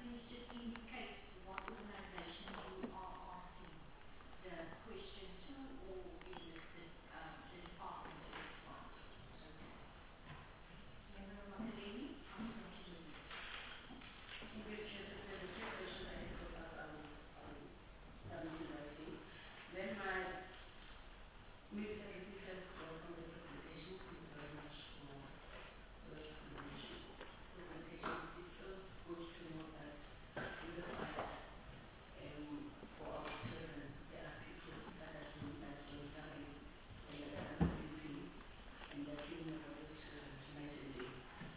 please just indicate what organization you are asking the question to, or is it the department or the plant? Okay. Member Makaleli, I'm going to you. Thank you, Chair. The three questions I put up, done in writing. Then my Ms. Secretary first welcome the presentation. Thank you very much for the presentation. It feels good to know that in the fight for our children, there are people that are doing that voluntarily and that are not being paid and they're giving their bodies to night and day.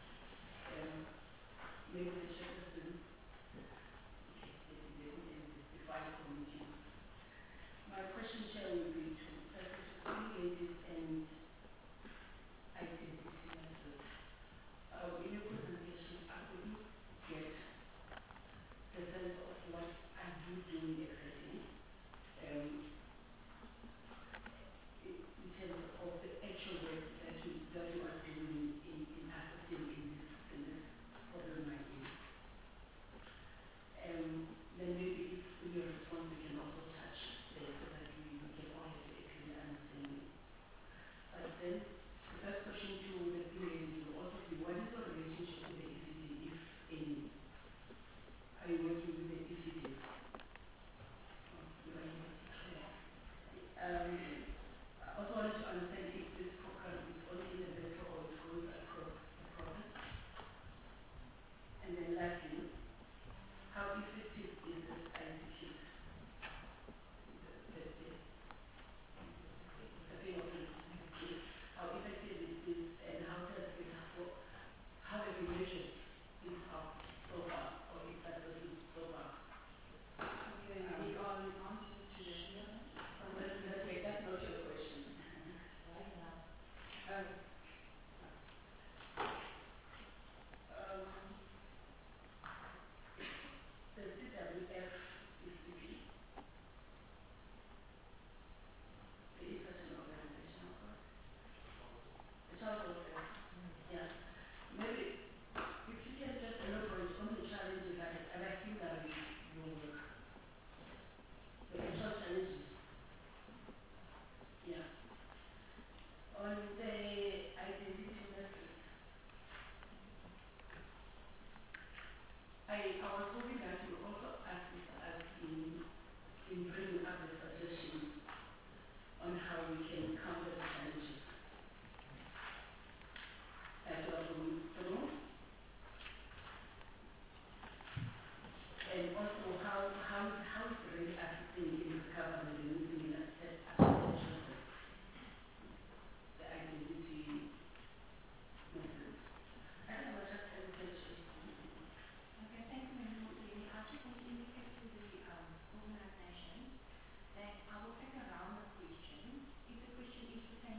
Maybe the chairperson, the fight committee. My question, Chair, will be to first to three ladies and identity methods. In your presentation, I couldn't get the sense of what are you doing exactly in terms of the actual work that you are doing in assisting in this problem right now. Then maybe if in your response you can also touch there so that we can all have a clear understanding. But then the first question to the PAs will also be, what is your relationship with the ECD, if any? Are you working with the ECDs? I also wanted to understand if this program is only in the metro or it goes across the province. And then lastly, how effective is this ICT? How effective it is and how does it how have you measured this out so far or if that wasn't so far? Okay, we are in answer to the That's not your question. right now. The CWF ECP, there is such an organization, of course. The child welfare. Yeah. Maybe if you can just elaborate on the challenges and I think that is your work. The actual challenges. Yeah. On the identity matrix, I was hoping that you also assist us in bringing up the suggestions on how we can counter the challenges. As well from and also how is really assisting in recovering the missing attention, the identity methods. I don't know, just hesitate to Okay, thank you, Member Makaleli. I just want to indicate to the organizations that I will take a round of questions. If the question is pertaining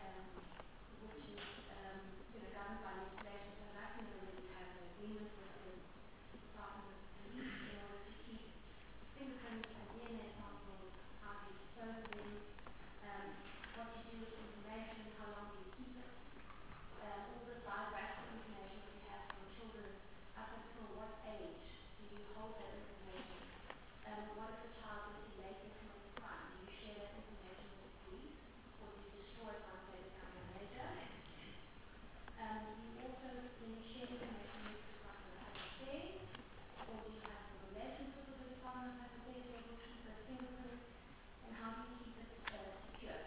which is governed by legislation. So Latin already has an agreement with the Department of Police in order to keep fingerprints and DNA samples, how do you dispose of them, what you do with the information, how long do you keep it, all the biographical information that you have from children up until what age do you hold that information. What if the child was to later commit a crime? Do you share that information with the police or do you destroy it once they become a major? You also, when you share information with the Department of Home Affairs, or do you have a relationship with the Department of Home Affairs where you keep those fingerprints, and how do you keep it secure?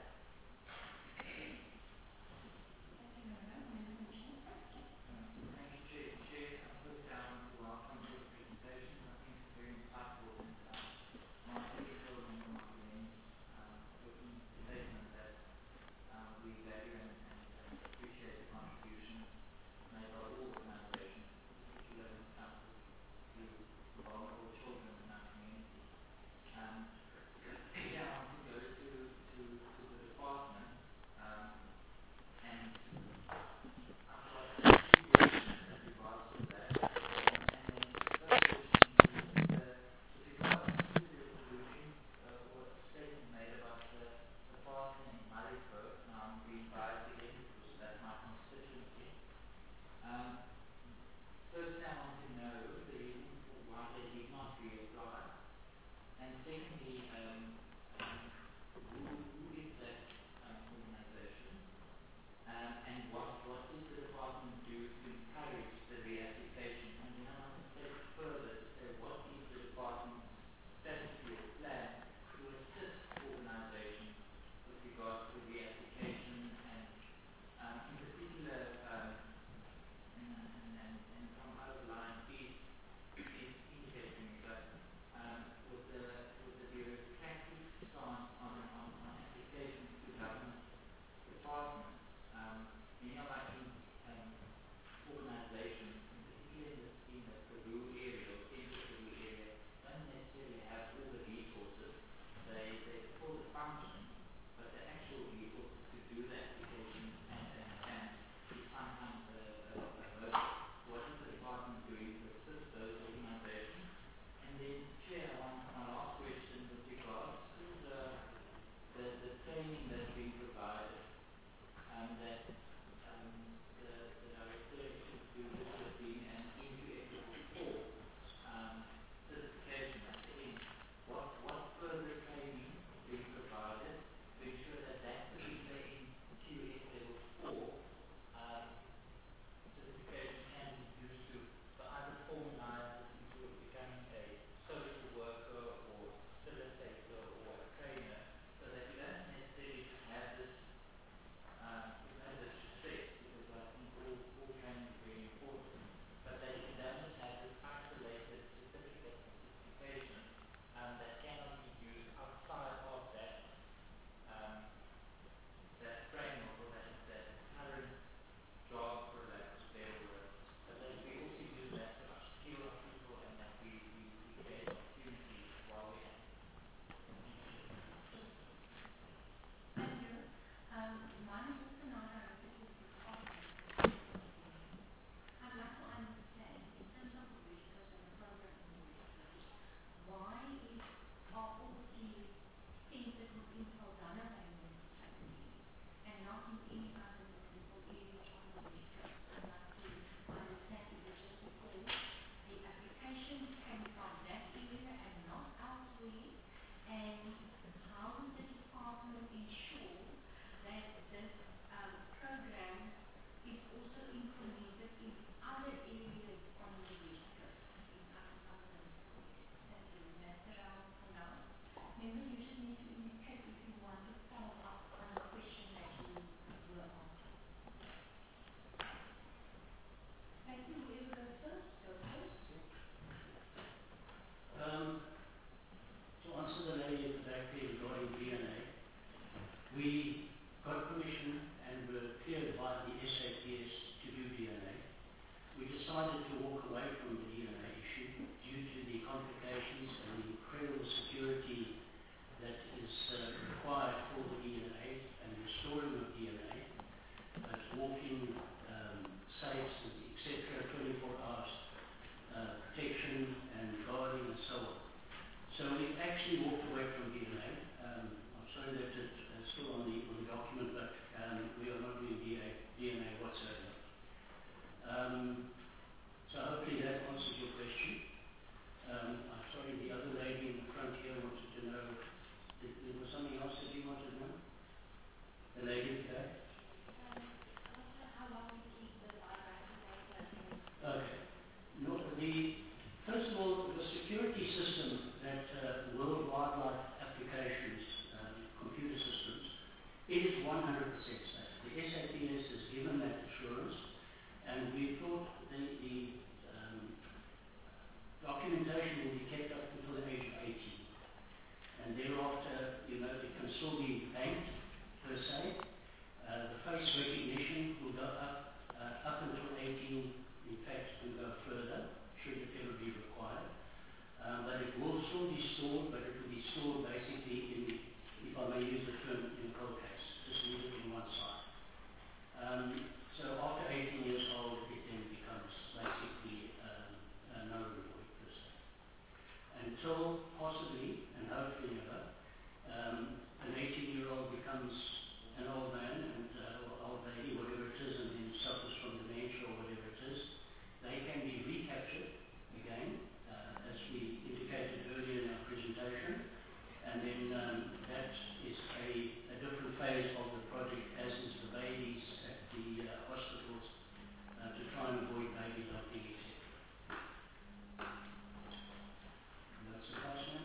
Thank you, Nona. Member Mitchell? Thank you, Chair. Chair, first I want to welcome all the presentations. I think it's very insightful and Martha echo Member Marlene's opening statement that we value and appreciate the contributions made by all organizations, particularly when it comes to vulnerable children in our community. Yeah, I want to go to the department and I've got two questions in regards to that. And then the first question is with regards to the allusion or a statement made about the parsonage in Murraysburg. Now I'm being biased again because that's my constituency. Firstly, I want to know the reason for why they did not reapply. And secondly, who is that organization? And what does the department do to encourage the reapplication? And then I want to take it further to say what is the department's strategy or plan to assist organizations with regards to reapplication and in particular and from out of line is indicating me, but with the bureaucratic stance on applications to government departments, many of our organizations, in particular in the Peru area or central Peru area, don't necessarily have all the resources. They fulfill the function, but the actual resources to do the application and is sometimes a hurdle. What is the department doing to assist those organizations? And then, Chair, my last question with regards to the training that's being provided that the director included with being an into Equitable 4 certification at the end. What further training is being provided to ensure that that particular NQF level 4 certification can be used to either formalize it into becoming a social worker or facilitator or a trainer, so that you don't necessarily just have this with no disrespect, because I think all training is very important, but that you don't just have this isolated certificate or certification that cannot be used outside of that that framework or that current job, for lack of a better word, but that we also use that to upskill our people and that we create opportunities while we're at it. Thank you. Mine is also not directed to the department. I'd like to understand, in terms of the West Coast and the program in the West Coast, why are all the series centered within Saldanha Bay municipality and not in any other municipal area on the West Coast? I'd like to understand, is it just because the applications came from that area and not elsewhere? And how does the department ensure that this program is also implemented in other areas on the West Coast, in other municipal areas? Thank you. That's around for now. Members, you just need to indicate if you want to follow up on the question that you were asking. Thank you. Whoever goes first, go first. To answer the lady at the back there regarding DNA, we got permission and were cleared by the SAPS to do DNA. We decided to So we've actually walked away from DNA. I'm sorry that it's still on the document, but we are not doing DNA whatsoever. So hopefully that answers your question. I'm sorry, the other lady in the front here wanted to know, there was something else that you wanted to know? The lady there? Also, how long do you keep the vibrating data in? Okay. No, first of all, the security system that World Wildlife Applications, computer systems, it is 100% safe. The SAPS has given that assurance, and we thought the documentation will be kept up until the age of 18. And thereafter, it can still be banked, per se. The face recognition will go up until 18, in fact, can go further, should it ever be required. But it will still be stored, but it will be stored basically in, if I may use the term, in a cold case. Just leave it in one side. So after 18 years old, it then becomes basically no reward per se. Until possibly, and hopefully never, an 18-year-old becomes an old man or old lady, whatever it is, and then suffers from dementia or whatever it is, they can be recaptured again, as we indicated earlier in our presentation, and then that is a different phase of the project, as is the babies at the hospitals, to try and avoid baby dumping, etc. That's the first one.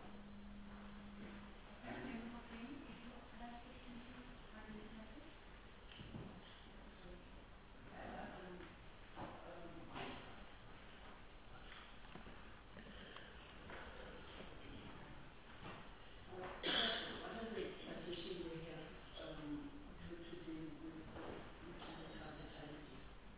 What are the additions we have to do with habitatity?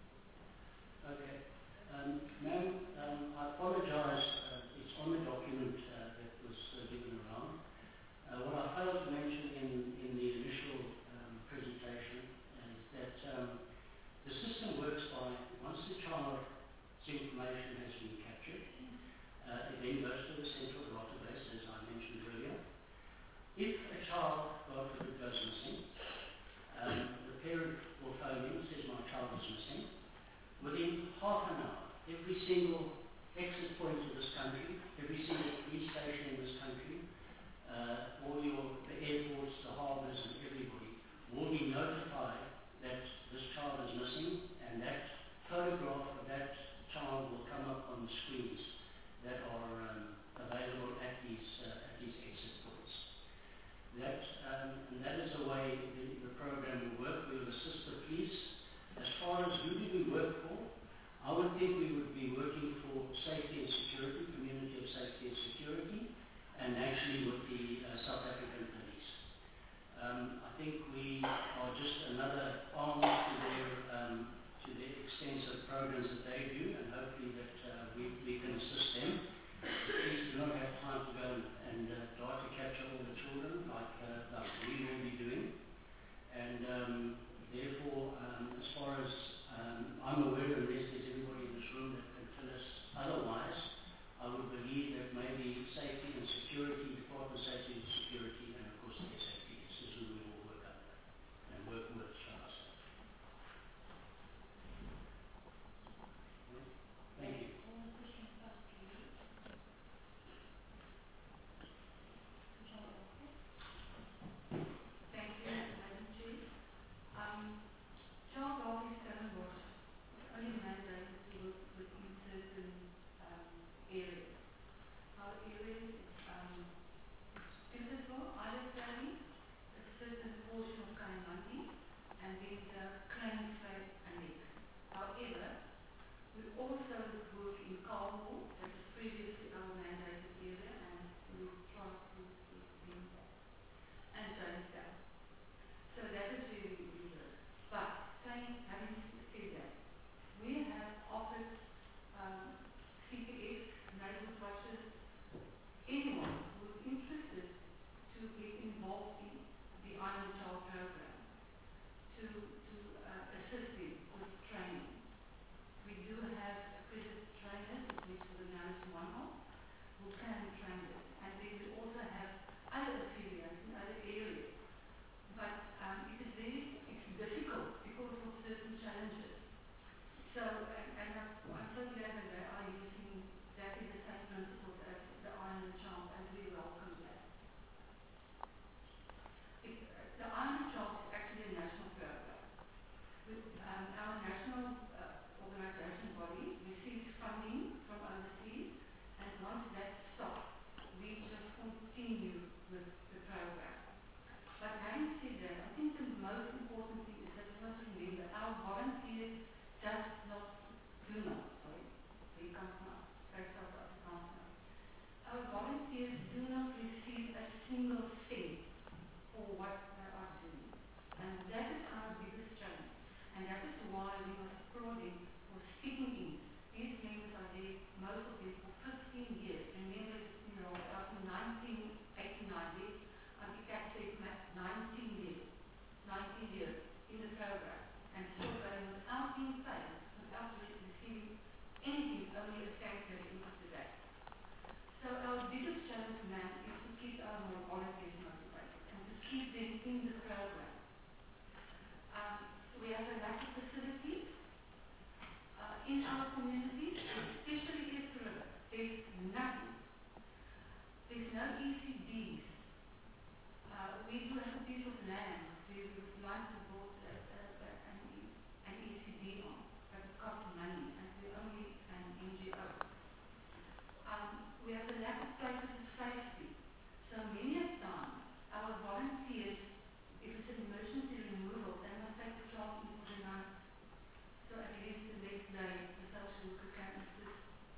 Okay. Ma'am, I apologize. It's on the document that was given around. What I failed to mention in the initial presentation is that the system works by, once the child's information has been captured, it then goes to the central database, as I mentioned earlier. If a child, God forbid, goes missing, the parent will phone in, says my child is missing. Within half an hour, every single exit point in this country, every single police station in this country, all the airports, the harbours, and everybody will be notified that this child is missing, and that photograph of that child will come up on the screens that are available at these exit points. And that is the way the program will work. We will assist the police. As far as who do we work for, I would think we would be working for safety and security, community of safety and security, and actually with the South African police. I think we are just another arm to their extensive programs that they do, and hopefully that we can assist them. The police do not have time to go and data capture all the children like we will be doing. And therefore, as far as I'm aware, unless there's anybody in this room that can tell us otherwise, I would believe that maybe safety and security, Department of Safety and Security, and of course the SAPS is who we will work under and work with, shall I say. Thank you. One question first, please. Thank you, Madam Chair. Child Welfare Stellenbosch is only mandated to work within certain areas. Our areas is Pimpersville, Island Valley, a certain portion of Kalimantan, and then the Kleinsvlei and Lake. However, we also work in Karlhol, that was previously our mandated area, and we try to bring that. And Jonestown. So that is where we work. But having said that, we have offered CPS, neighborhood watchers, anyone who is interested to get involved in the Island Child program, to assist them with training. We do have accredited trainers, at least for the Naris one-off, who can train us. And in the program. We have a lack of facilities in our communities, especially Israel. There's nothing. There's no ECDs. We do have a piece of land we would like to build an ECD on, but it costs money, and we're only an NGO. We have a lack of places of safety. So many a time, our volunteers, if it's an emergency removal, they must take the child in for the night. So at least the next day, the social worker can assist.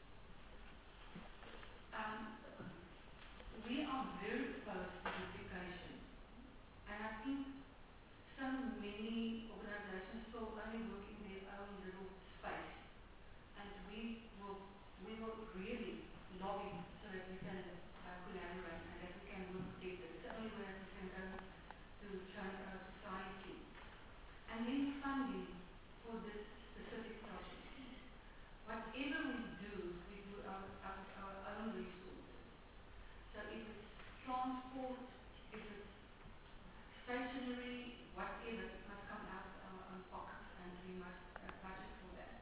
We are very opposed to duplication. And I think so many organizations still only work in their own little space. And we will really lobby so that we can collaborate and that we can work together. It's the only way that we can go to change our society. And then funding for this specific project. Whatever we do out of our own resources. So if it's transport, if it's stationery, whatever, it must come out of our own pockets and we must budget for that.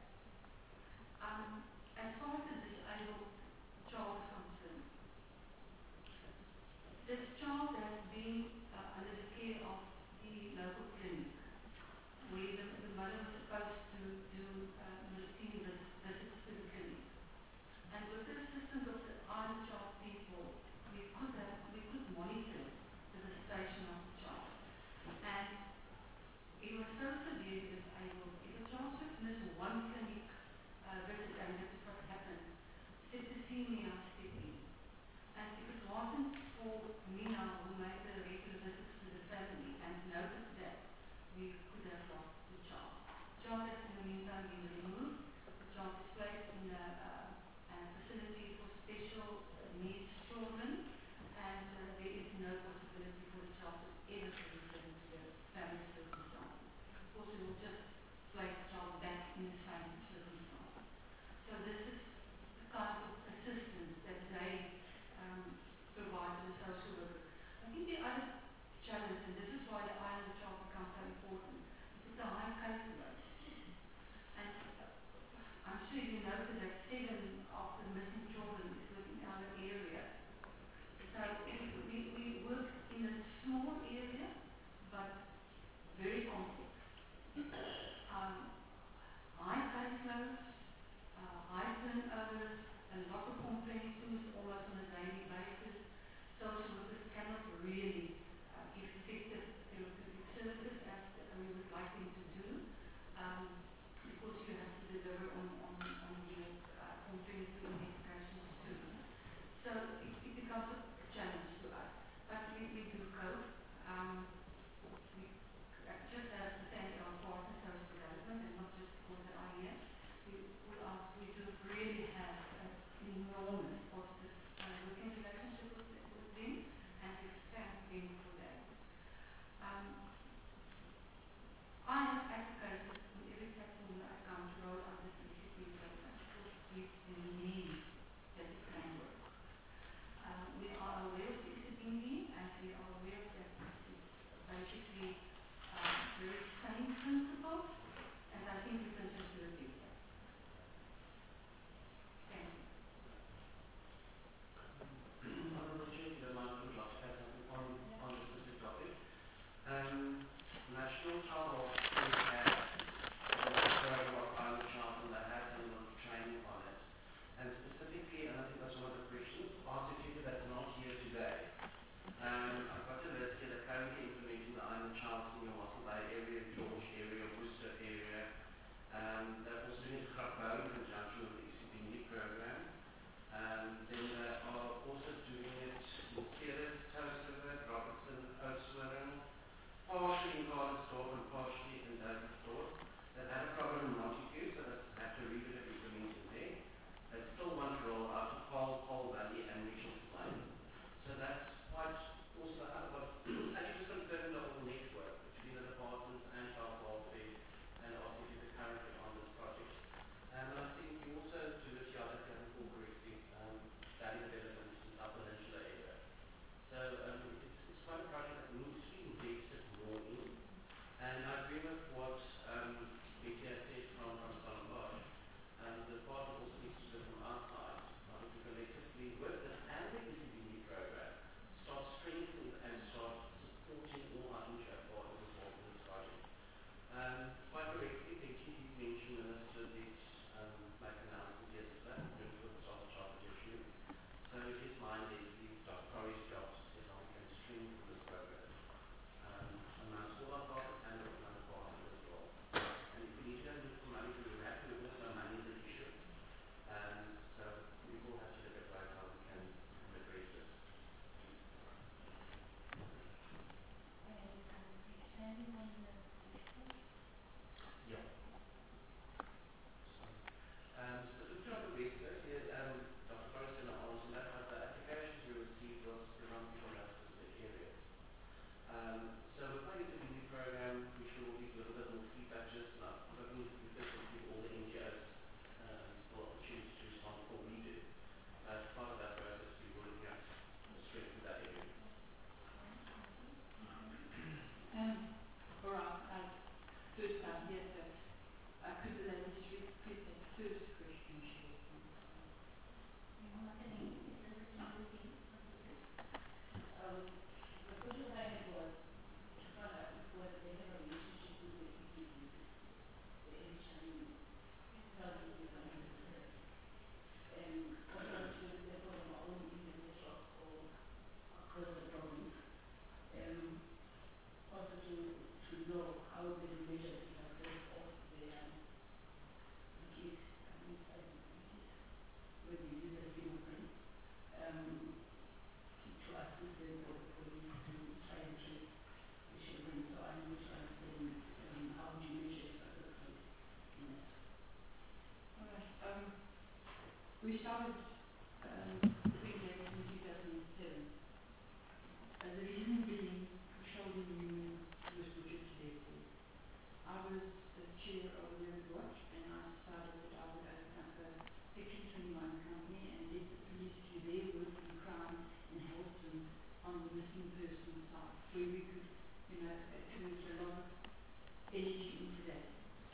As far as the disabled child is concerned, this child has been under the care of the local clinic, where the mother was supposed to do routine visits to the clinic. And with the assistance of the Island Child people, we could monitor the visitation of the child. where we could, put a lot of energy into that.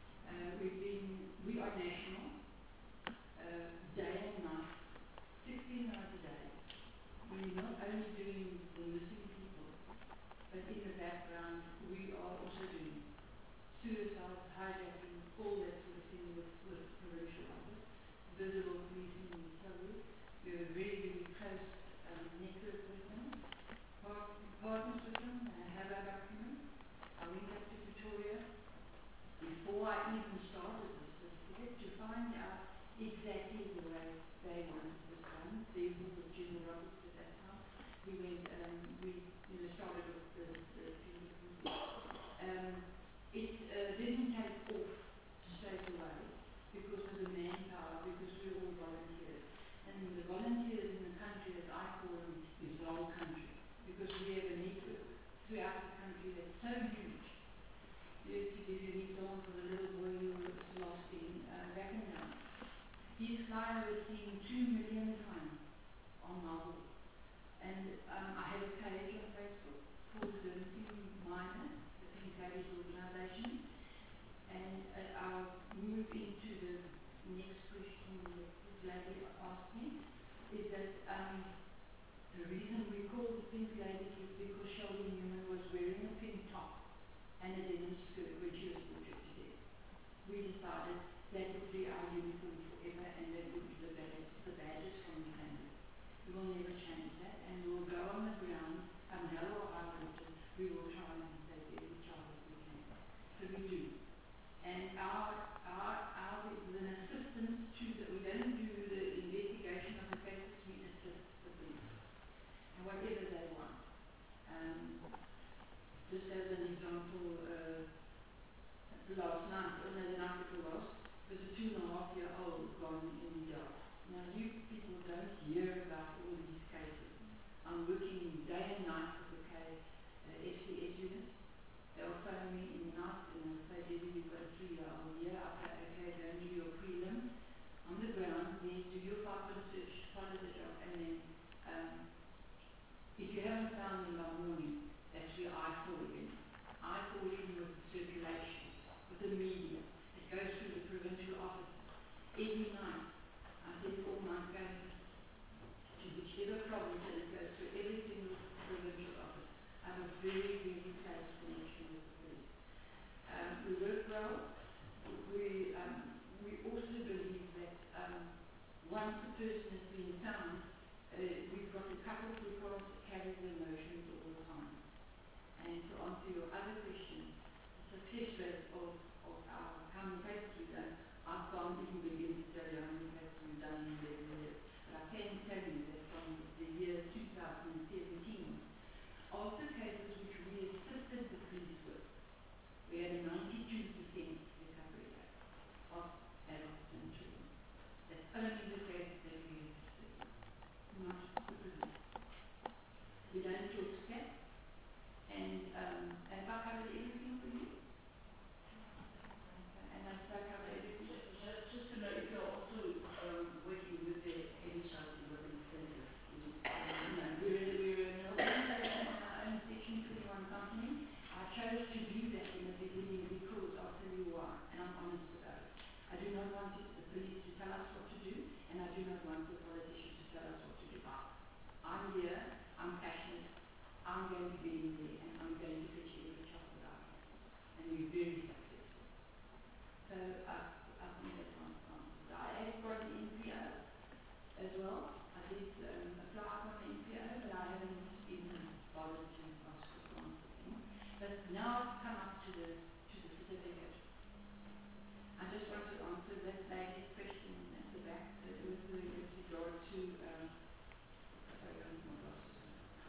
We are national, day and night, 16 hours a day. We're not only doing the missing people, but in the background we are also doing suicide, hijacking, all that sort of thing with provincial office, visible policing in Surrey. We have a very, very close network with them, partners with them, have our documents. I went up to Pretoria before I even started this certificate to find out exactly the way they wanted this done. Therefore, with General Roberts at that time, we went, we started with the it didn't take off straight away because of the manpower, because we're all volunteers. And the volunteers in the country, as I call them, is long country, because we have a network throughout the country that's so huge. To give you an example, a little boy who was lost in Rackendown. His flyer was seen 2 million times on my wall. And I have a page on Facebook called the Missing Miners, the Pink Ladies Organisation. And I'll move into the next question that this lady asked me, is that the reason we called the Pink Ladies is because Sheldon Newman was wearing a pink top and a denim skirt when she was butchered to death. We decided that would be our uniform forever, and that would be the badges from the family. We will never change that, and we will go on the ground, come hell or high water, we will try and save every child that we can. So we do. And the assistance to we don't do the investigation of the cases, we assist the police. And whatever they want. Just as an example, last night, the night before last, was a 2.5-year-old gone in the yard. Now, you people don't hear about all these cases. I'm working day and night with the FCS units. They'll phone me in the night and they'll say, Debbie, you've got a 3-year-old here. I'll say, okay, go and do your prelim. On the ground, then do your 5-minute search, follow the job, and then if you haven't found them by morning, that's where I fall in. I fall in with the circulation, with the media. It goes through the provincial office. Every night, I send all my cases to whichever province, and it goes through every single provincial office. I have a very, very close connection with the police. We work well. We also believe that once the person has been found, we've got a couple who can't carry the emotions all the time. And to answer your other question, the success rate of our how many cases we've done, I can't even begin to tell you how many cases we've done in 11 years. But I can tell you that from the year 2017, of the cases which we assisted the police with, we had a 92% recovery rate of adults and children. That's only the cases that we assisted, not the police. We don't talk scat, and if I covered everything for you, and I spoke cover everything. Just to know if you're also working with the NHS Development Center. No, we're an organization in our own Section 21 company. I chose to do that in the beginning because I'll tell you why, and I'm honest about it. I do not want the police to tell us what to do, and I do not want the politicians to tell us what to do. I'm here, I'm passionate, I'm going to be in there, and I'm going to fetch every child that I can. And we're very successful. So I think that's one answer. I have got the NPO as well. I did apply for an NPO, but I haven't even bothered to ask for something. But now I've come up to the certificate. I just want to answer that lady's question at the back with regard to sorry, I need my glasses.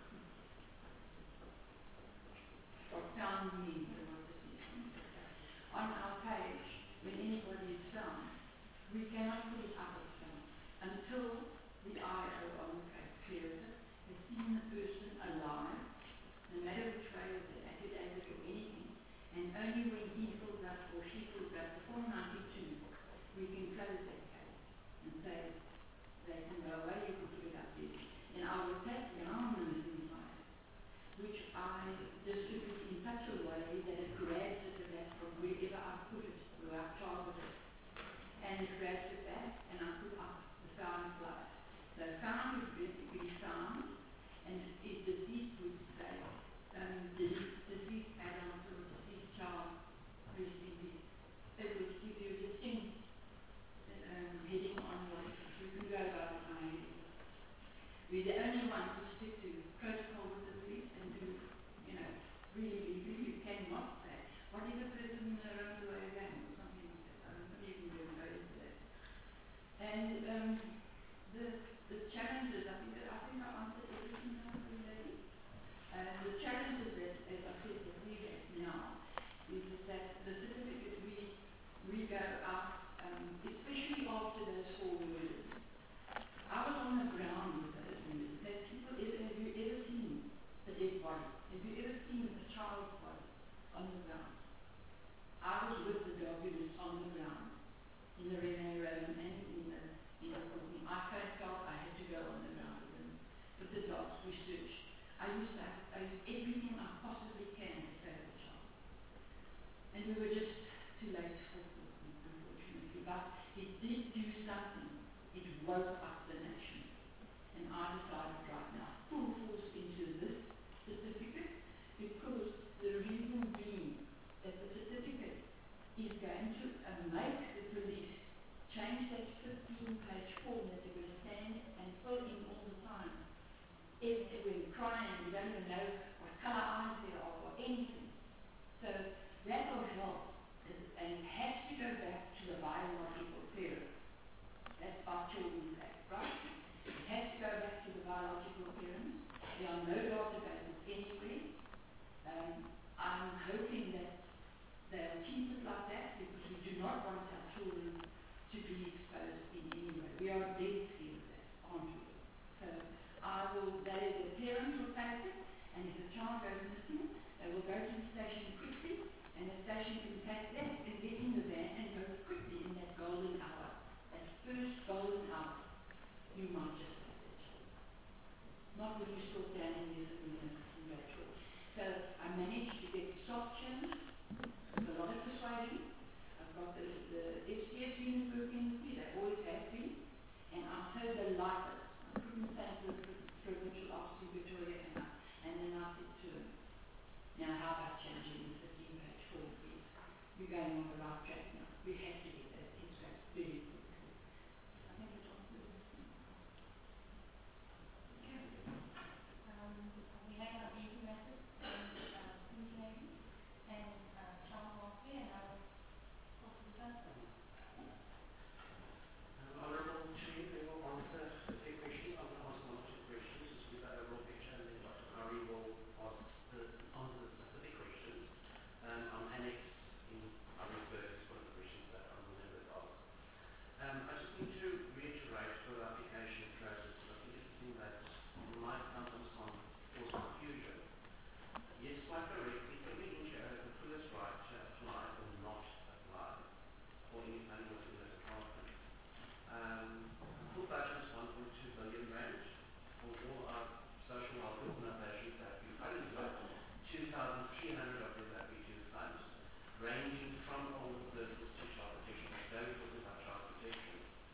What found me, on our page, when anybody is found, we cannot put it up as found until the IO on the case clears it, has seen the person alive, no matter which way of the affidavit or anything, and only when he fills up or she fills up the Form 92, we can close that case and say they can go away, you can put it up there. And I will take down the missing file, which I phonetically sound, and if deceased would say, deceased adult or deceased child, rest in peace. It would give you a distinct heading on what it is. You can go about it on any. We're the only ones who stick to protocol with the police and do, really legally. You cannot say, what if a person runs away again or something like that? I don't even know into that. And the challenges, I think I answered everything now for the lady. The challenges that, as I said, that we have now is that the certificate we go out, especially after those 4 murders. I was on the ground with those murders. Have you ever seen a dead body? Have you ever seen a child's body on the ground? I was with the dog units on the ground in the Renee Road and in the Courtney. I felt I had to go on the ground with them. With the dogs, we searched. I used everything I possibly can to save the child. And we were just too late for Courtney, unfortunately. But it did do something. It woke up the nation. And I decided right now, full force into this certificate, because the reason being that the certificate is going to make the police change that 15-page form that they're going to stand and fill in all the time. If we're crying, we don't even know what colour eyes there are or anything. So that will help, and it has to go back to the biological parent. That's our Children's Act, right? It has to go back to the biological parents. There are no databases anywhere. I'm hoping that they'll keep it like that, because we do not want our children to be exposed in any way. We are dead scared of that, aren't we? So the parents will take it, and if the child goes missing, they will go to the station quickly, and the station can take that and get in the van and go quickly in that golden hour. That first golden hour, you might just have that child. Not when you're still standing there in that talk. So I managed to get soft chins with a lot of persuasion. I've got the SCS unit working with me, they always have been, and I'm so delighted. I couldn't thank the Provincial Office in Victoria enough. And then I said to him, now how about changing the 15-page form, please? You're going on the right track now. We have to get that in place very quickly. I think it's on the list. We have our meeting methods and lady and Sean Walkley, and I will talk to the first one. Honourable Chair, we will answer a few questions. I'm going to ask 1 or 2 questions just to give the overall picture, and then Dr. Kari will answer the specific questions. On Annex in Johannesburg is one of the questions that honourable members asked. I just need to reiterate for the application process, I think it's a thing that might sometimes cause confusion. Yes, quite correctly, every NGO has the fullest right to apply or not apply for any funding within the department. Full budget is 1.2 billion rand for all our social welfare organisations that we fund. We've got 2,300 of them that we do fund, ranging from older persons to child protection. Today we're talking about child protection.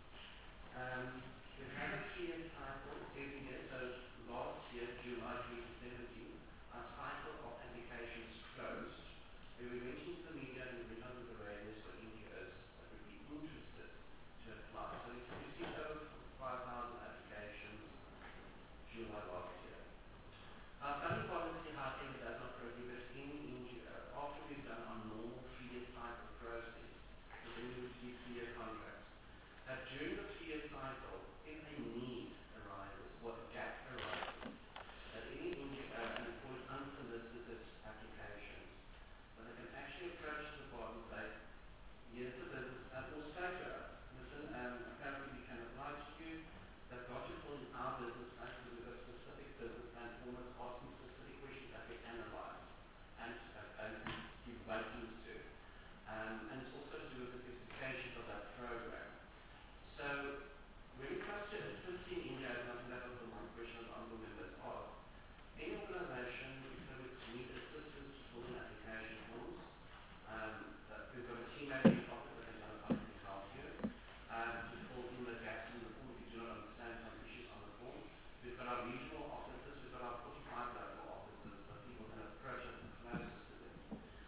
We have a 3-year cycle every year. So last year, July 2017, our cycle of applications closed. We went into the media and we went on the radios for NGOs that would be interested to apply. So we received over 5,000 applications July last year. Our funding policy, however, does not prohibit any NGO, after we've done our normal 3-year cycle process, so then we receive 3-year contracts, that during the 3-year cycle, if a need arises or a gap arises, that any NGO, and we call it unsolicited applications, that they can actually approach the department and say, here's the business, and will say to us, listen, apparently we can apply to you, they've got to fill in our business plan, because we've got a specific business plan, almost asking specific questions that we analyze and give ratings to. And it's also to do with the specifications of that program. So when it comes to assisting NGOs, and I think that was the one question that honourable members asked, any organisation, if they would need assistance to fill in application forms, we've got a team management office that can automatically help you to fill in the gaps in the form if you do not understand some issues on the form. We got our regional offices, we've got our 45 local offices, the people can approach us the closest to them.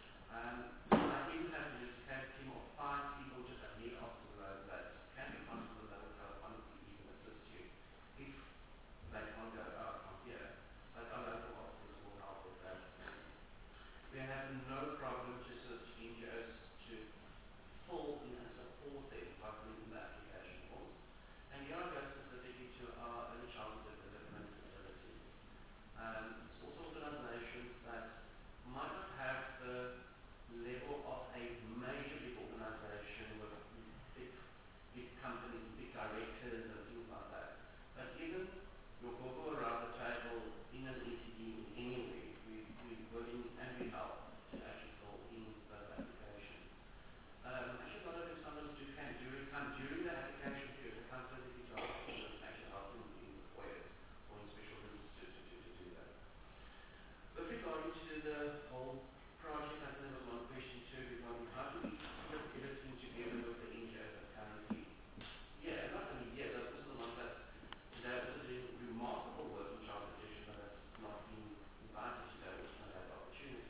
I even have a dedicated team of 5 people just at head office alone that can be contacted that will honestly even assist you if they can't go out from here. But our local offices will help with that. We have no problem to assist NGOs to fill in and support them by filling in the application forms. And here I go specifically to our early childhood development facilities. It's also organizations that might not have the level of a major big organization with big companies, big directors and things like that. But even your go around the table in an ECD in anywhere, we're willing and we help to actually fill in those applications. Actually, a lot of them sometimes come during the application period, they come physically to our office and actually help them in the foyers or in special rooms to do that. With regard to the whole project, I think there was one question too regarding how do we put everything together with the NGOs that currently, not only those are the ones that they're also doing remarkable work in child protection but has not been invited today, which not had the opportunity.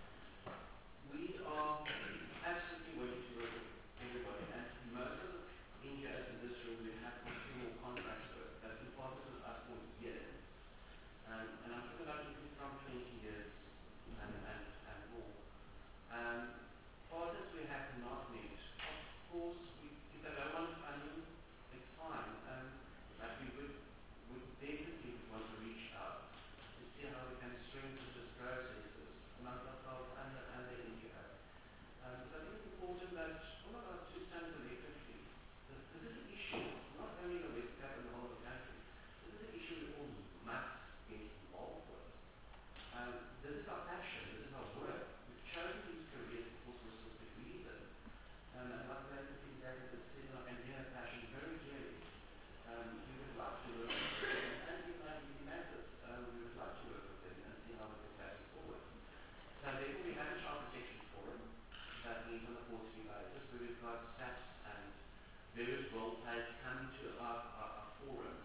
We are absolutely willing to work with everybody, and most of the NGOs in this room we have continual contracts with that have been partners with us for years. And I'm talking about even from 20 years and more. Partners we have not met. Of course, if they don't want funding, it's fine. But we would definitely want to reach out to see how we can strengthen these processes amongst ourselves and the NGO. Because I think it's important that all of us to stand collectively. This is an issue, not only in the West Cape and the whole of the country. This is an issue we all must get involved with. This is our passion, this is our work. We've chosen these careers for a specific reason. And like Lady exactly said, and I can hear her passion very clearly. We would like to work with them, and even like Easy Matters, we would like to work with them and see how we can take it forward. So therefore we have a child protection forum that meets on a quarterly basis where we've got SAPs and various role players coming to our forums.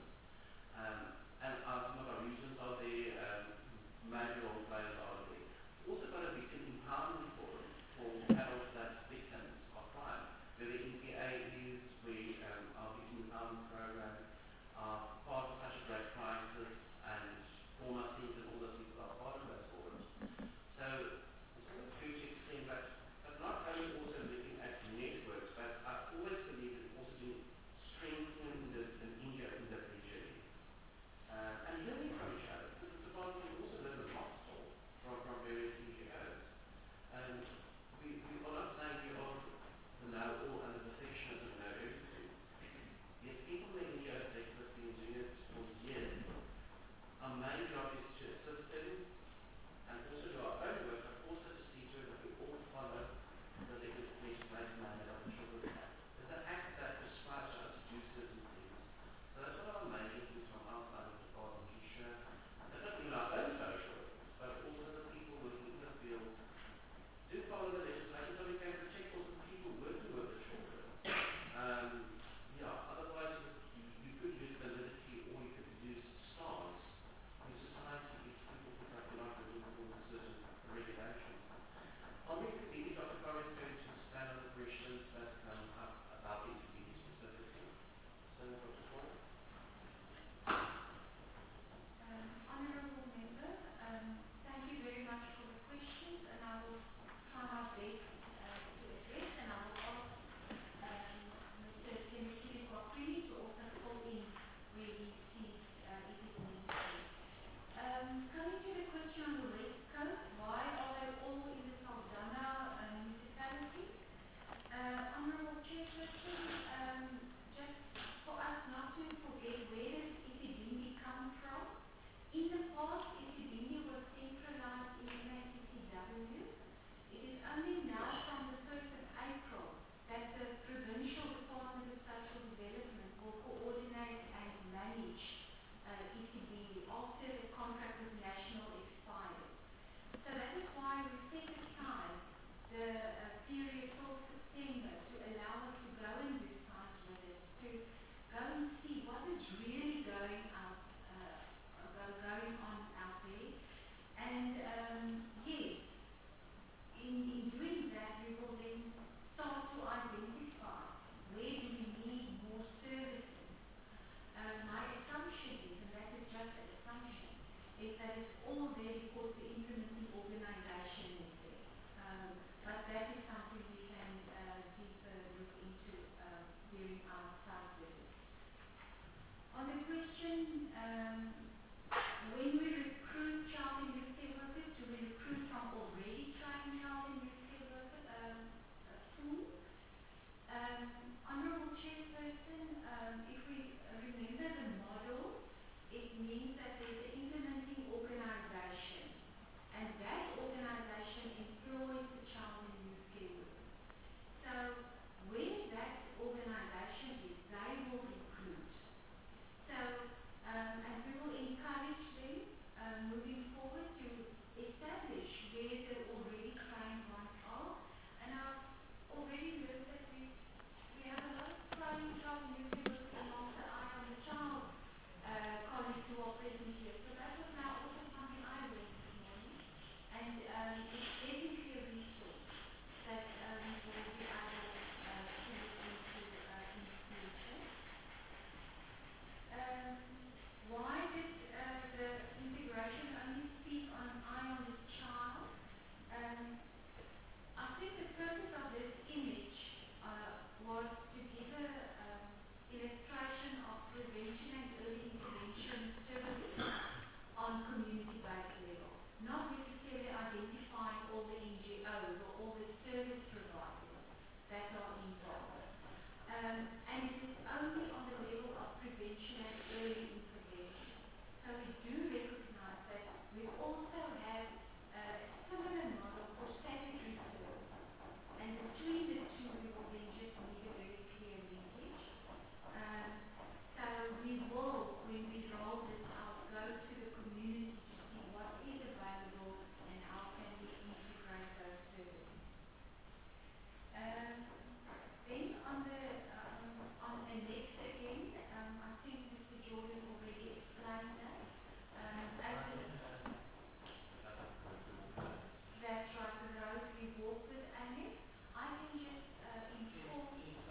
And some of our regions are there, major role players are there. Also got a victim empowerment forum for adults that victims of crime, where the NPA is, where our victim empowerment program, part of such a great crisis and trauma centers and all those people are part of those forums. So it's always good to extend that, but not only also looking at networks, but I always believe in also doing strengthening the NGO individually. And learning from each other, because it's about we also learn a lot from various NGOs. And we are not saying we are the know-all and the perfectionists and know everything. Yet people in the NGO sector have been doing it for years. Our main job is to assist them and also do our own work, but also to see to it that we all follow the legislation mandate of the Children's Act. There's an act that prescribes us to do certain things. So that's one of our major things from our side of the department, to ensure that not only our own social work, but also the people working in the field do follow the legislation so we can protect also the people working with the children. Otherwise you could lose validity or you could lose stars in society if people think that we're not working according to certain regulations. I'll make it easy, Dr. Corrie is going to stand on the questions that come up about ECD specifically. So, Dr. Corrie. Honourable Member, thank you very much for the questions, and I will try my best to address, and I will ask Mr. Temekile Kwakwini to also fill in where he sees it is necessary. Coming to the question on the West Coast, why are they all in the Saldanha municipality? Honourable Chairperson, just for us not to forget where does Isidimbi come from. In the past, Isidimbi was centralized in MACCW. It is only now from the 1st of April that the Provincial Department of Social Development will coordinate and manage ECD after the contract with National expires. So that is why we set aside the period till September to allow us to go and do site visits, to go and see what is really going out that is all there because the implementing organization is there. But that is something we can deeper look into during our site visits. On the question, when we recruit child and youth care workers, do we recruit from already trained child and youth care worker pool? Honorable Chairperson, if we remember the model, it means that there's an implementing organization, and that organization employs the child and youth care workers. So where that organization is, they will recruit. So, and we will encourage them moving forward to establish where the already trained ones are. And I've already learned that we have a lot of trained child and youth care workers amongst the Eye on the Child colleagues who are present here. So that was now also something I learned this morning. And it's definitely a resource that we will be able to look into in the future. Why did the integration only speak on Eye on the Child? I think the purpose of this image was to give a illustration of prevention and early intervention services on community-based level, not necessarily identifying all the NGOs or all the service providers that are involved. And it is only on the level of prevention and early intervention. So we do recognize that we also have a similar model for statutory services. And between the two, we will then just need a very clear linkage. So we will, when we roll this out, go to the community to see what is available and how can we integrate those services. Then on Annex again, I think Mr. Jordan already explained that. That's right, the road we walk with Annex. I can just inform.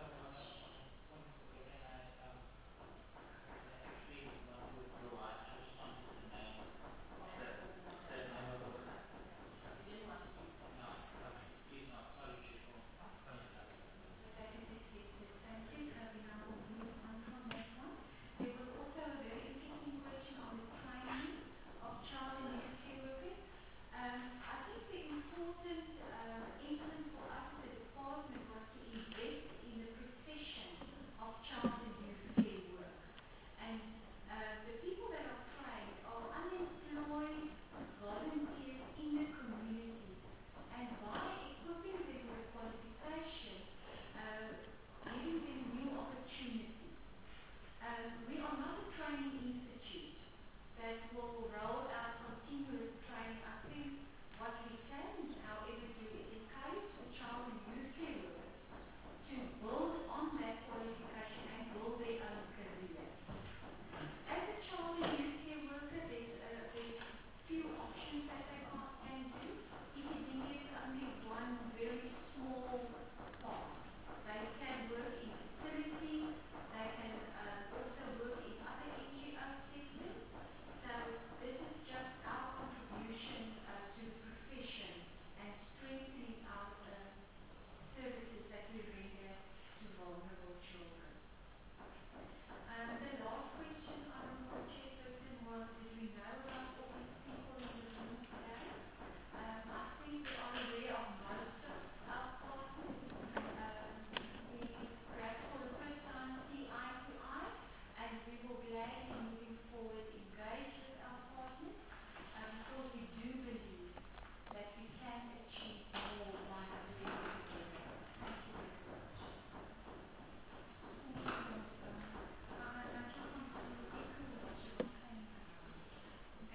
That is accepted. Thank you. So we now will move on from that one. There was also a very interesting question on the training of child and youth care workers. I think the important instance for us as a department was to invest in the profession of child and youth care work. And the people that are trained are unemployed volunteers in the community. And by equipping them with qualification, giving them new opportunities. We are not a training institute that will roll out continuous training. I think what we can, however, do is encourage the child and youth care workers to build on that qualification and build their own career. As a child and youth care worker, there's few options that they can do. ECD is only one very small part. They can work in facilities, they can also work in other NGO sectors. So this is just our contribution to the profession and strengthening our services that we render to vulnerable children. The last question, Honourable Chairperson, was did we know about all these people in the room today? I think we are aware of most of our partners. We perhaps for the first time see eye to eye, and we will gladly moving forward engage with our partners because we do believe that we can achieve more by working together. Thank you very much. Thank you, Ms. I just want to echo what you were saying.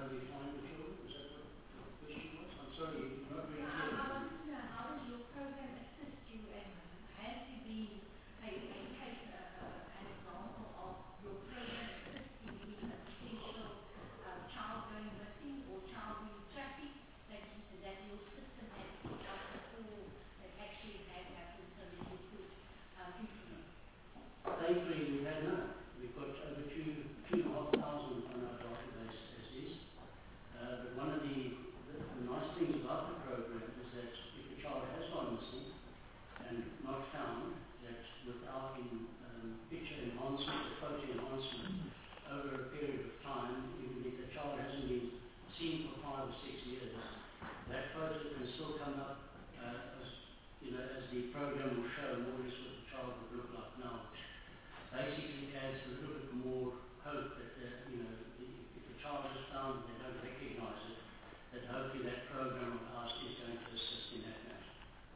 how do we find the children? Is that what the question was? I'm sorry, you're not very Yeah, clear. I wanted to know, how does your program assist you, and has there been a case, an example of your program assisting in a potential child going missing or child being trafficked, that your system has picked up before that actually had happened so that you could implement? Thankfully, we had none. We've got over 2,500 on our database as is. But one of the nice things about the program is that if a child has gone missing and not found, that without picture enhancement or photo enhancement over a period of time, even if the child hasn't been seen for 5 or 6 years, that photo can still come up as the program will show more or less what the child would look like now. Basically adds a little bit more hope that, if a child is found and they don't recognize it, that hopefully that program of ours is going to assist in that matter.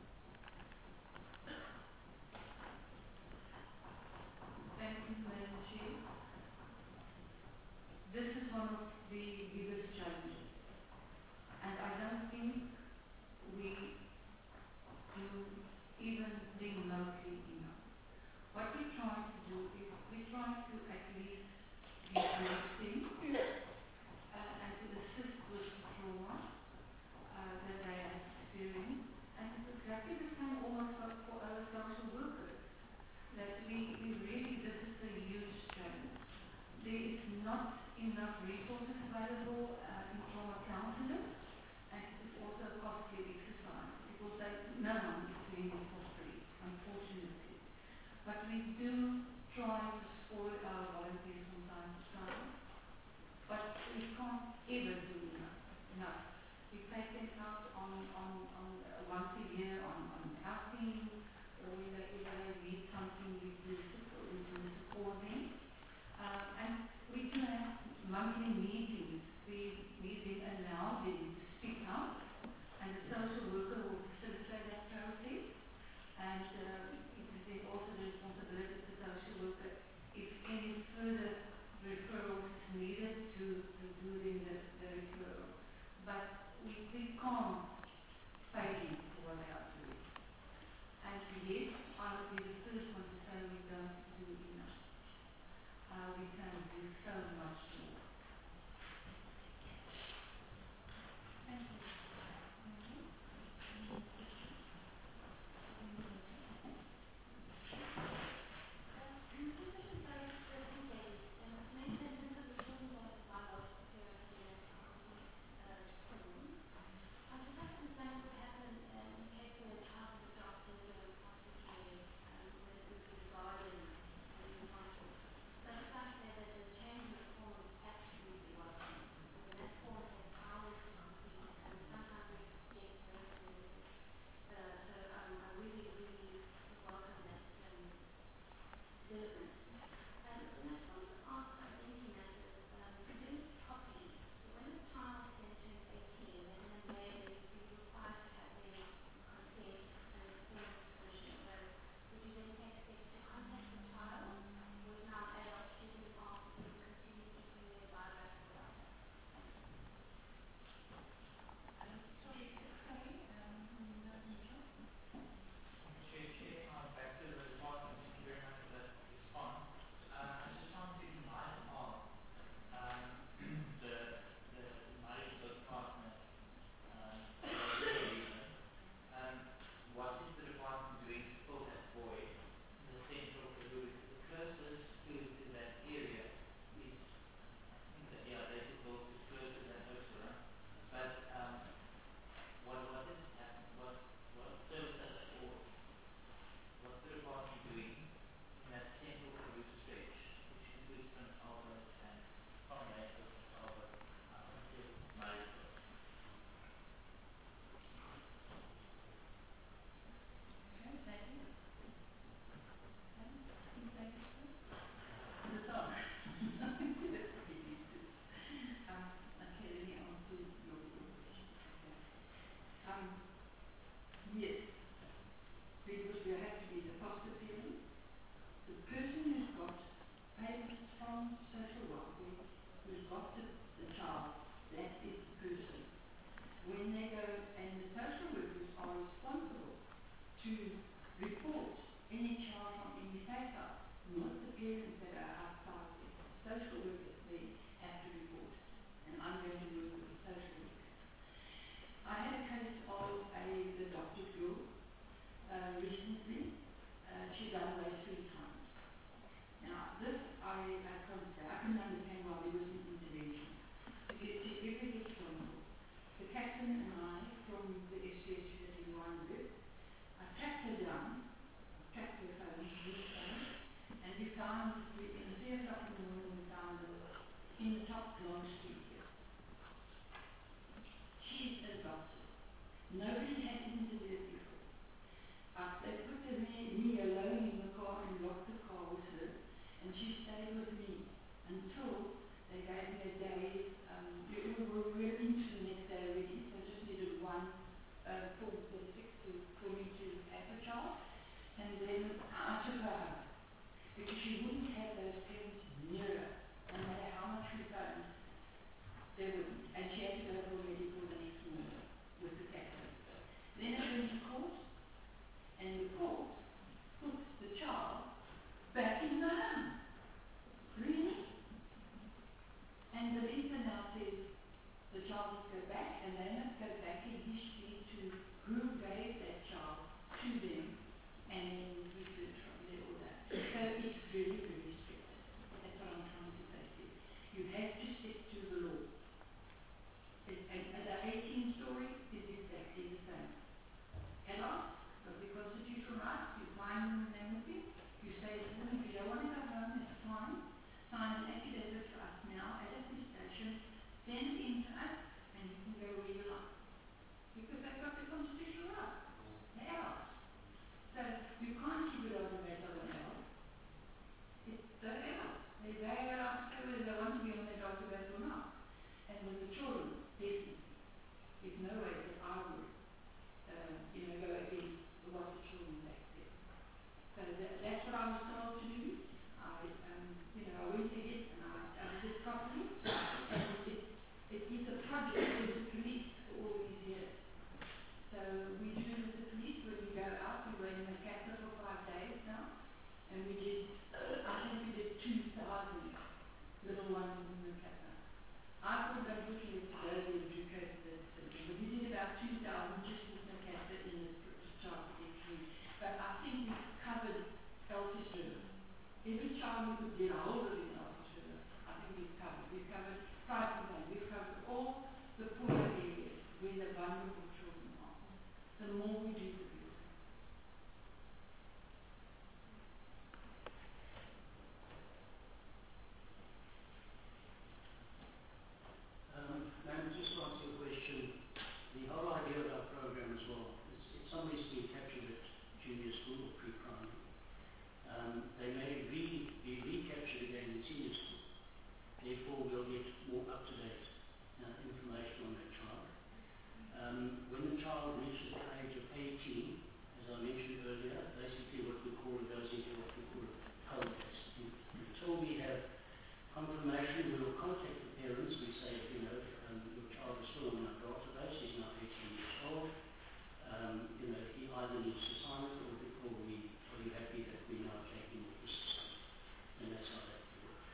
Thank you, Madam Chair. This is one of the biggest challenges, and I don't think we do even think locally enough. What we try to do is we try to at least be listening and to assist with the trauma that they have experienced. And it's exactly the same almost for our social workers, that we really, this is a huge challenge. There is not enough resources available in trauma counselors, and it is also a costly exercise because no one is doing it for free, unfortunately. But we do try to spoil our volunteers from time to time, but we can't ever do enough. We take them out on once a year on outing, or when they read something, we do support them. And we do have monthly meetings. We then allow them to speak out, and the social worker will facilitate that process. And it is then also the responsibility of the social worker, if any further referrals is needed, to do then the referral. But we can't pay them for what they are doing. And yes, I would be the first one to say we don't do enough. We can do so much more. Thank you. Back to the department, thank you very much for that response. I just wanted to, in light of the Maritzburg partner engagement, what is the department doing to fill that void in the central Karoo? Because the closest to that area is, I think that, yeah, Daisy-Ville's is closer than Ursula. But what is happening? What services or what's the department doing in that central Karoo stretch, which includes Prince Albert and from there to Prince Albert up until Maritzburg? Okay, thank you. Thank you. The song. Okay, let me answer your question. Okay. Yes, because there has to be the foster parent, the person who's got payments from social welfare, who's got the child, that is the person. When they go, and the social workers are responsible to report any child from any factor, not the parents that are outside there. Social workers, they have to report. And I'm going to work with the social workers. I had a case of the adopted girl recently. She's done away 3 times. Now, this I can't say. I can understand why there was an intervention. Because she every responsible. The captain and I, from the SCSU that we won with, I tracked her down, tracked her phone, his phone, and we found, in 3 o'clock in the morning, we found her in the top long street here. She's adopted. Nobody had interviewed before. They put me alone in the car and locked the car with her, and she stayed with me until they gave me a day. We were into the next day already, so just needed one form 36 for me to have a child, and then I took her home because she wouldn't have those parents near her, no matter how much we phoned, they wouldn't, and she had to go for medical the next morning with the captain. Then I went to court, and the court put the child back in the home. Really? And the leader now says the child must go back, and they must go back in history to who gave that child to them, and then research from there all that. So it's really, really strict. That's what I'm trying to say to you. You have to stick to the law. And the 18 story is exactly the same. Hello? Because the constitutional rights, you find them and everything. You say to them, if you don't want to go home, it's fine. Sign an affidavit for us now at a police station, send it in to us, and you can go where you like. Because they've got the constitutional rights. They're adults. So you can't keep it on the back of an adult. They're adults. They're allowed to say whether they want to be on their dog's back or not. And with the children, definitely. There's no way that I would go against what the children back there. So that's what I was told to do. I went ahead and I did it properly. And it is a project with the police for all these years. So we do with the police when we go out. We were in the capital for 5 days now. And we did, I think we did 2,000 little ones in the capital. I thought unfortunately to go there and do COVID symptoms, but we did about 2,000 just in the capital in the child protection. But I think we've covered Elfish River. Every child we could get a hold of in Elfish River, I think we've covered. We've covered Brighton Bay, we've covered all the poorer areas where the vulnerable children are. The more we do, the better. Ma'am, just to answer your question, the whole idea of our program as well is if somebody's been captured at junior school or pre-primary, they may be recaptured again in senior school. Therefore, we'll get more up-to-date information on that child. When the child reaches the age of 18, as I mentioned earlier, basically what we call it goes into what we call a home test. Until we have confirmation, we will contact the parents. We say, your child is still on our database. He's now 18 years old. He either needs to sign it or are you happy that we now take him off the system? And that's how that works.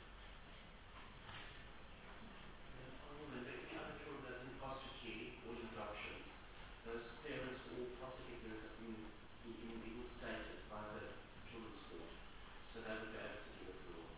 Any other children that's in foster care or in adoption, those parents or foster care parents have been reinstated by the children's court, so they would be able to give it to them.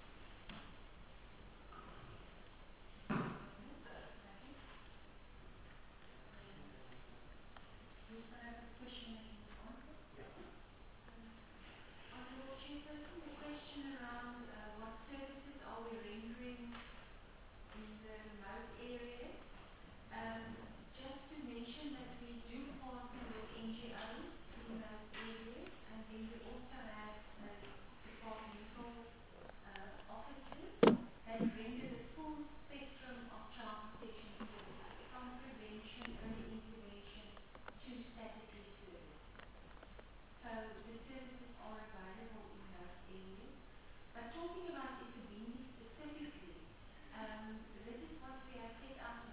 Honourable Chairperson, the question around what services are we rendering in the remote areas. Just to mention that we do partner with NGOs in those areas, and then we also have departmental officers that render the full spectrum of child protection services, from prevention, early intervention to statutory service. So the services are available in those areas. But talking about Itabini specifically, this is what we have set out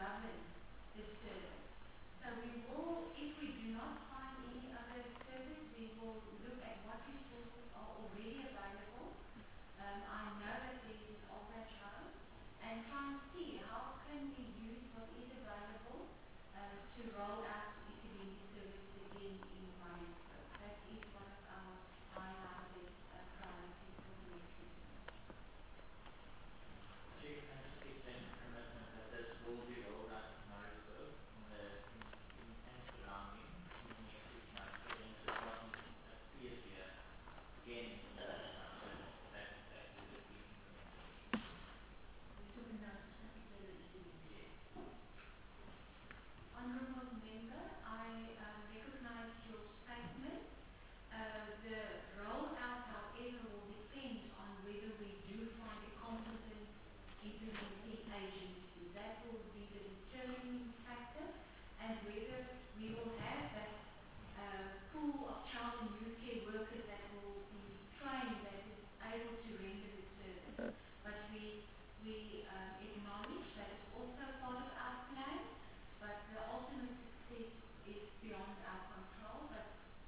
govern the service. So we will, if we do not find any other service, we will look at what resources are already available. I know that there is an Albrecht House, and try and see how can we use what is available to roll out Ekurhuleni services again in Johannesburg. That is one of our highlighted priorities for the next 6 months. Chief, can I just extend a commitment that this will be rolled out in Maritzburg in and surrounding in the next 6 months, but then just wasn't clear here again in the last time, so that would be implemented. We took a note of particular issues. Yes. Honourable Member, I recognize your statement. The rollout, however, will depend on whether we do find a competent implementing agency. That will be the determining factor, and whether we will have that pool of child and youth care workers that will be trained, that is able to render the service. But we acknowledge that is also part of our plan, but the ultimate success is beyond our control. But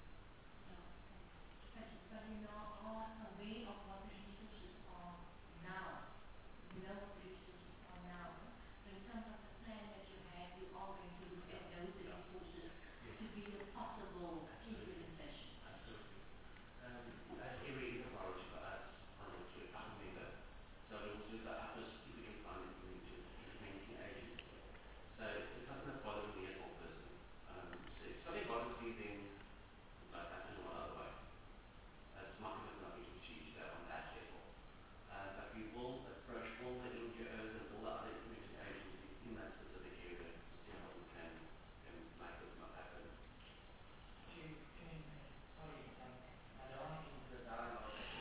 But we now are aware of what the resources are now. We know what the resources are now. So in terms of the plan that you have, you are going to look at those resources to be a possible implementation. Absolutely. Every is a priority for us, to our member. So we will do the utmost if we can find implementing agency. So it doesn't bother me as one person. So if somebody bothers me, then like that in one other way. It's my commitment, I think, to achieve that on that level. But we will approach all the NGOs and all the other implementing agencies in that specific area to see how we can make this not happen. Chief, sorry, I don't want to get into the dialogue, but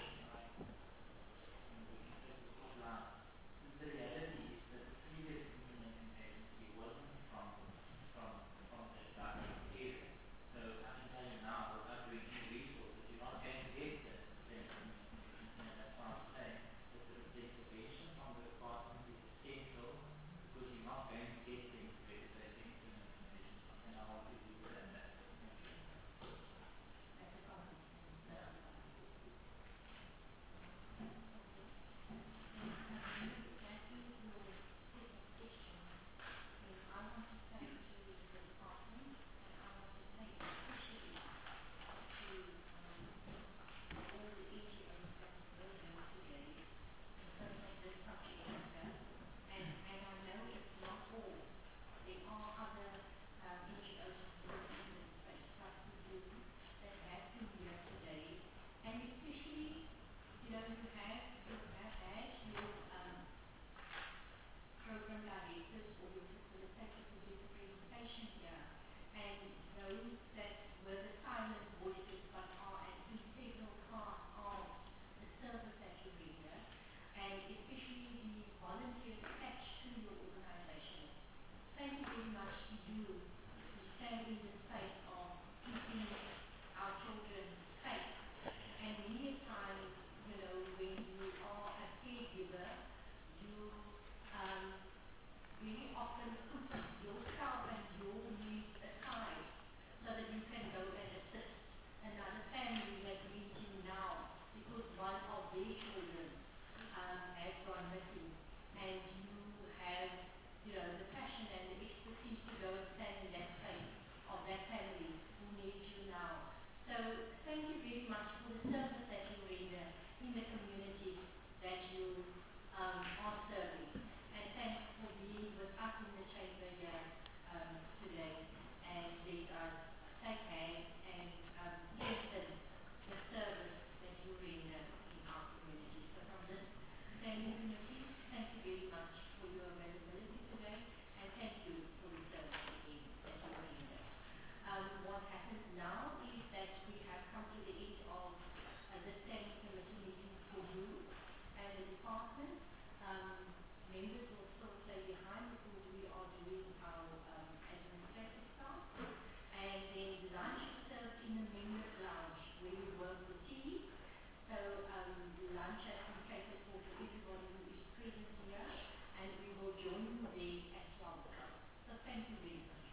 we can take this offline. The reality is that the previous implementing agency wasn't from the direct area. So I can tell you now, without doing any resources, you're not going to get the same implementing agency, and that's why I'm saying that the intervention from the department is essential, because you're not going to get the implementing agency, and I want to leave it at that. Thank you. That's a comment. Yeah. That is your set of questions. Then I want to say to the department, and I want to say especially to all the NGOs that were here today in terms of this subject matter. And I know it's not all. There are other NGOs working in this space, like you, that have been here today. And especially, you have had your program directors or your facilitators who did the presentation here, and those that were the silent voices but are an integral part of the service that you render, and especially the volunteers attached to your organization. Thank you very much to you who stand in the space of keeping our children safe. And many times, when you are a caregiver, you really often put yourself and your needs aside so that you can go and assist another family that needs you now because one of their children has gone missing, and you have the passion and the expertise to go and stand in that space of that family who needs you now. So thank you very much for the service that you render in the communities that you are serving. And thanks for being with us in the chamber here today, and let us take hands and strengthen the service that you render in our community. So from this standing committee, thank you very much for your availability today, and thank you for the service again that you render. What happens now is that we have come to the end of the standing committee meeting for you and the department. Members will still stay behind because we are doing our administrative tasks. And then lunch is served in the members' lounge where we work with tea. So lunch has been catered for everybody who is present here, and we will join you there at 12 o'clock. Thank you very much.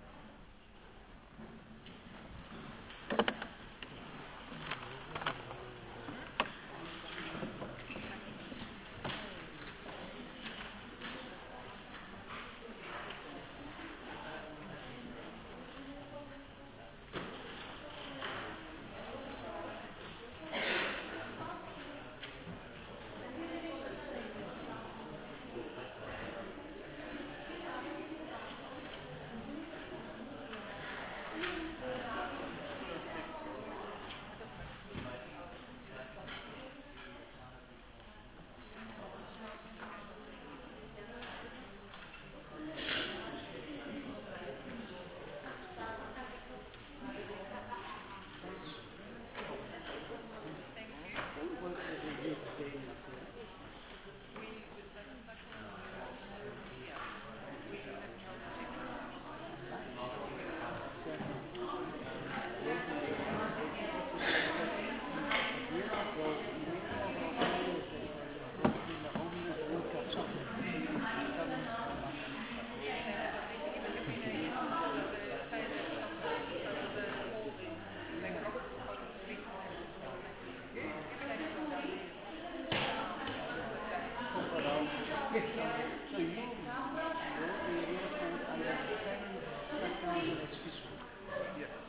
So your area code, I understand, 5,000 SQ. Yes.